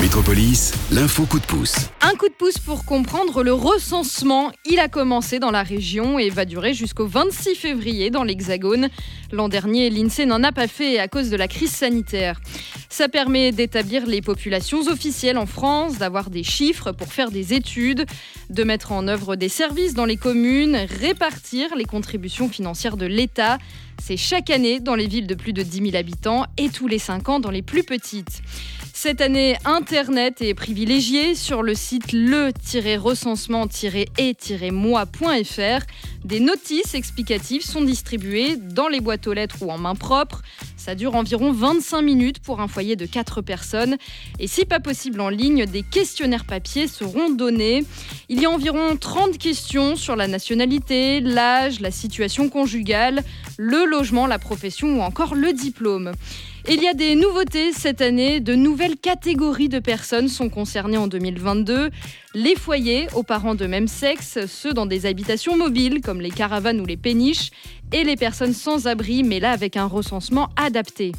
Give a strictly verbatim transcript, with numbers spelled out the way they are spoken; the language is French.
Métropolis, l'info coup de pouce. Un coup de pouce pour comprendre le recensement. Il a commencé dans la région et va durer jusqu'au vingt-six février dans l'Hexagone. L'an dernier, l'INSEE n'en a pas fait à cause de la crise sanitaire. Ça permet d'établir les populations officielles en France, d'avoir des chiffres pour faire des études, de mettre en œuvre des services dans les communes, répartir les contributions financières de l'État. C'est chaque année dans les villes de plus de dix mille habitants et tous les cinq ans dans les plus petites. Cette année, Internet est privilégié. Sur le site le recensement et moi point f r, des notices explicatives sont distribuées dans les boîtes aux lettres ou en main propre. Ça dure environ vingt-cinq minutes pour un foyer de quatre personnes. Et si pas possible en ligne, des questionnaires papier seront donnés. Il y a environ trente questions sur la nationalité, l'âge, la situation conjugale, le logement, la profession ou encore le diplôme. Il y a des nouveautés cette année. De nouvelles catégories de personnes sont concernées en deux mille vingt-deux. Les foyers aux parents de même sexe, ceux dans des habitations mobiles comme les caravanes ou les péniches, et les personnes sans abri, mais là avec un recensement adapté.